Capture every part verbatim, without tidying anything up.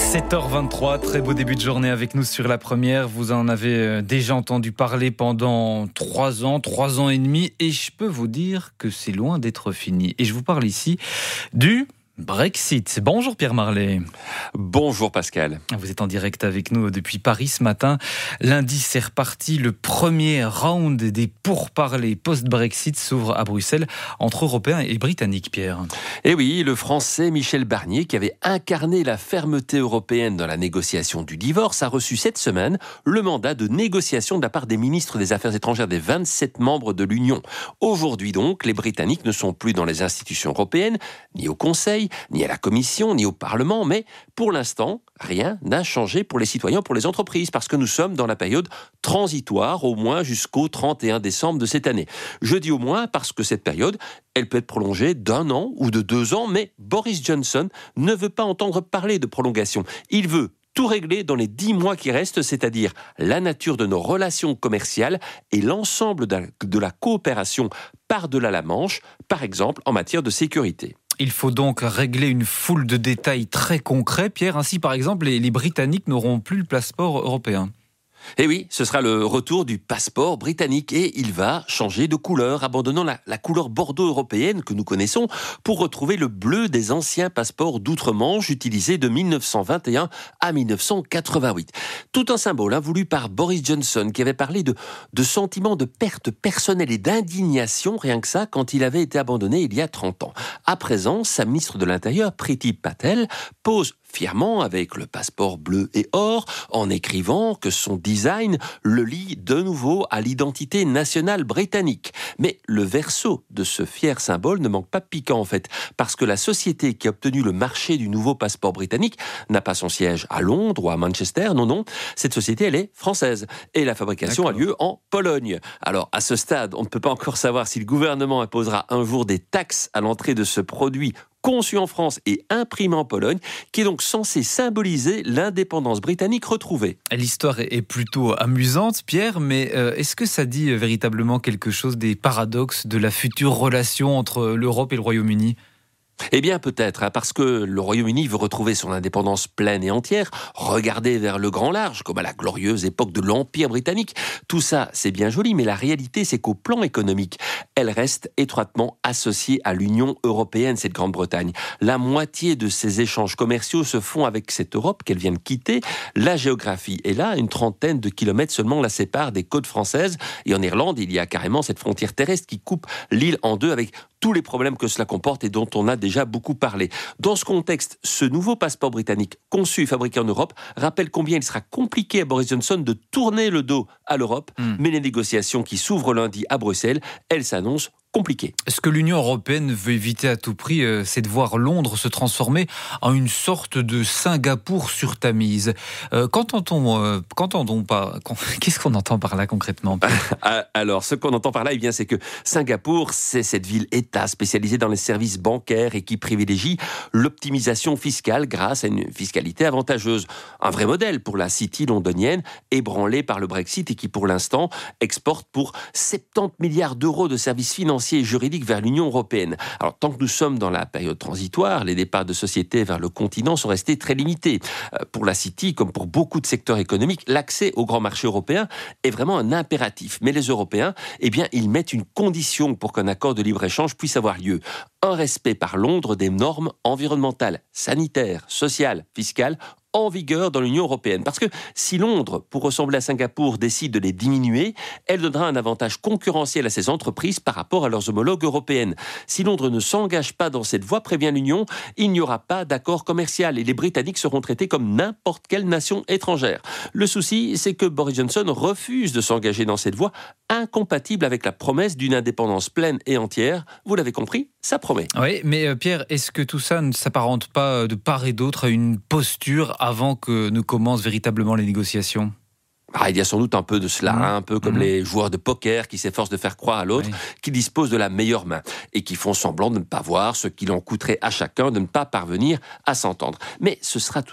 sept heures vingt-trois, très beau début de journée avec nous sur la première. Vous en avez déjà entendu parler pendant trois ans, trois ans et demi, et je peux vous dire que c'est loin d'être fini. Et je vous parle ici du Brexit. Bonjour Pierre Marlet. Bonjour Pascal. Vous êtes en direct avec nous depuis Paris ce matin. Lundi, c'est reparti. Le premier round des pourparlers post-Brexit s'ouvre à Bruxelles entre Européens et Britanniques, Pierre. Et oui, le Français Michel Barnier, qui avait incarné la fermeté européenne dans la négociation du divorce, a reçu cette semaine le mandat de négociation de la part des ministres des Affaires étrangères des vingt-sept membres de l'Union. Aujourd'hui donc, les Britanniques ne sont plus dans les institutions européennes, ni au Conseil, ni à la Commission, ni au Parlement, mais pour l'instant, rien n'a changé pour les citoyens, pour les entreprises, parce que nous sommes dans la période transitoire, au moins jusqu'au trente et un décembre de cette année. Je dis au moins parce que cette période, elle peut être prolongée d'un an ou de deux ans, mais Boris Johnson ne veut pas entendre parler de prolongation. Il veut tout régler dans les dix mois qui restent, c'est-à-dire la nature de nos relations commerciales et l'ensemble de la coopération par-delà la Manche, par exemple en matière de sécurité. Il faut donc régler une foule de détails très concrets, Pierre. Ainsi, par exemple, les, les Britanniques n'auront plus le passeport européen. Et oui, ce sera le retour du passeport britannique et il va changer de couleur, abandonnant la, la couleur bordeaux européenne que nous connaissons pour retrouver le bleu des anciens passeports d'outre-Manche utilisés de mille neuf cent vingt et un à mille neuf cent quatre-vingt-huit. Tout un symbole hein, voulu par Boris Johnson qui avait parlé de, de sentiments de perte personnelle et d'indignation, rien que ça, quand il avait été abandonné il y a trente ans. À présent, sa ministre de l'Intérieur, Priti Patel, pose fièrement avec le passeport bleu et or, en écrivant que son design le lie de nouveau à l'identité nationale britannique. Mais le verso de ce fier symbole ne manque pas de piquant en fait, parce que la société qui a obtenu le marché du nouveau passeport britannique n'a pas son siège à Londres ou à Manchester, non, non, cette société elle est française et la fabrication D'accord. a lieu en Pologne. Alors à ce stade, on ne peut pas encore savoir si le gouvernement imposera un jour des taxes à l'entrée de ce produit conçu en France et imprimé en Pologne, qui est donc censé symboliser l'indépendance britannique retrouvée. L'histoire est plutôt amusante, Pierre, mais euh, est-ce que ça dit véritablement quelque chose des paradoxes de la future relation entre l'Europe et le Royaume-Uni ? Eh bien peut-être, hein, parce que le Royaume-Uni veut retrouver son indépendance pleine et entière, regarder vers le grand large, comme à la glorieuse époque de l'Empire britannique. Tout ça, c'est bien joli, mais la réalité, c'est qu'au plan économique, elle reste étroitement associée à l'Union européenne, cette Grande-Bretagne. La moitié de ses échanges commerciaux se font avec cette Europe qu'elle vient de quitter. La géographie est là, une trentaine de kilomètres seulement la sépare des côtes françaises. Et en Irlande, il y a carrément cette frontière terrestre qui coupe l'île en deux avec tous les problèmes que cela comporte et dont on a déjà beaucoup parlé. Dans ce contexte, ce nouveau passeport britannique conçu et fabriqué en Europe rappelle combien il sera compliqué à Boris Johnson de tourner le dos à l'Europe, mmh. mais les négociations qui s'ouvrent lundi à Bruxelles, elles s'annoncent compliqué. Ce que l'Union européenne veut éviter à tout prix, euh, c'est de voir Londres se transformer en une sorte de Singapour sur Tamise. Euh, qu'entend-on, euh, qu'entendons pas Qu'est-ce qu'on entend par là concrètement ? Alors, ce qu'on entend par là, eh bien, c'est que Singapour, c'est cette ville-État spécialisée dans les services bancaires et qui privilégie l'optimisation fiscale grâce à une fiscalité avantageuse. Un vrai modèle pour la City londonienne, ébranlée par le Brexit et qui, pour l'instant, exporte pour soixante-dix milliards d'euros de services financiers et juridiques vers l'Union européenne. Alors, tant que nous sommes dans la période transitoire, les départs de sociétés vers le continent sont restés très limités. Pour la City, comme pour beaucoup de secteurs économiques, l'accès au grand marché européen est vraiment un impératif. Mais les Européens, eh bien, ils mettent une condition pour qu'un accord de libre-échange puisse avoir lieu. Un respect par Londres des normes environnementales, sanitaires, sociales, fiscales, en vigueur dans l'Union européenne. Parce que si Londres, pour ressembler à Singapour, décide de les diminuer, elle donnera un avantage concurrentiel à ces entreprises par rapport à leurs homologues européennes. Si Londres ne s'engage pas dans cette voie, prévient l'Union, il n'y aura pas d'accord commercial et les Britanniques seront traités comme n'importe quelle nation étrangère. Le souci, c'est que Boris Johnson refuse de s'engager dans cette voie incompatible avec la promesse d'une indépendance pleine et entière. Vous l'avez compris, ça promet. Oui, mais Pierre, est-ce que tout ça ne s'apparente pas de part et d'autre à une posture avant que ne commencent véritablement les négociations ? Ah, il y a sans doute un peu de cela, mmh. hein, un peu comme mmh. les joueurs de poker qui s'efforcent de faire croire à l'autre oui. qu'ils disposent de la meilleure main et qui font semblant de ne pas voir ce qu'il en coûterait à chacun de ne pas parvenir à s'entendre. Mais ce sera tout de même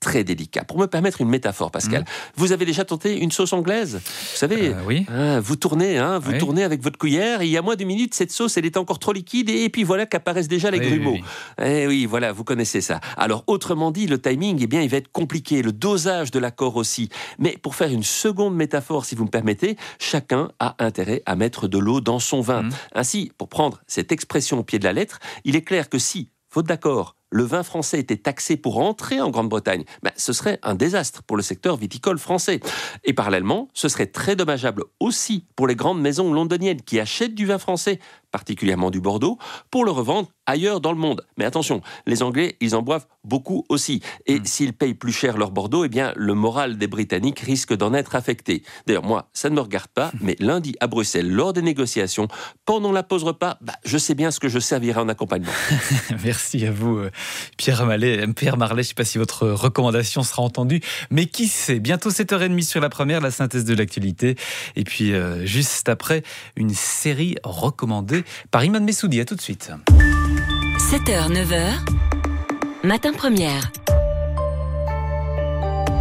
très délicat. Pour me permettre une métaphore, Pascal, mmh. vous avez déjà tenté une sauce anglaise ? Vous savez, euh, oui. hein, vous tournez, hein, vous oui. tournez avec votre cuillère, et il y a moins d'une minute, cette sauce, elle est encore trop liquide, et puis voilà qu'apparaissent déjà les oui, grumeaux. Oui, oui. Eh oui, voilà, vous connaissez ça. Alors, autrement dit, le timing, eh bien, il va être compliqué, le dosage de l'accord aussi. Mais pour faire une seconde métaphore, si vous me permettez, chacun a intérêt à mettre de l'eau dans son vin. Mmh. Ainsi, pour prendre cette expression au pied de la lettre, il est clair que si, faute d'accord, le vin français était taxé pour entrer en Grande-Bretagne, ben, ce serait un désastre pour le secteur viticole français. Et parallèlement, ce serait très dommageable aussi pour les grandes maisons londoniennes qui achètent du vin français, particulièrement du Bordeaux, pour le revendre ailleurs dans le monde. Mais attention, les Anglais, ils en boivent beaucoup aussi. Et mmh. s'ils payent plus cher leur Bordeaux, eh bien, le moral des Britanniques risque d'en être affecté. D'ailleurs, moi, ça ne me regarde pas, mais lundi à Bruxelles, lors des négociations, pendant la pause repas, bah, je sais bien ce que je servirai en accompagnement. Merci à vous, Pierre Marlet. Pierre Marlet, je ne sais pas si votre recommandation sera entendue, mais qui sait ? Bientôt sept heures trente sur la première, la synthèse de l'actualité. Et puis, euh, juste après, une série recommandée par Iman Messoudi. À tout de suite. sept heures, neuf heures, Matin Première.